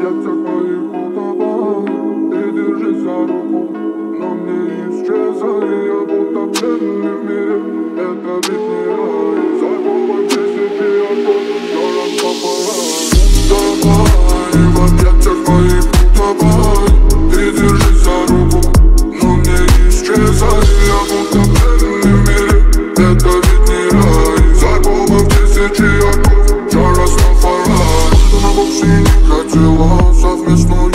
объятиях моих утопай. Ты держись за руку, но не исчезай. Я будто бедный в мире, это ведь не рай. Забывай тысячи окон, но раскопай. Давай, в объятиях моих утопай. Ты держись за руку, но не исчезай. Я будто бедный в мире, это ведь не рай. Забывай тысячи окон, но раскопай. Она вовсе не хотела совместную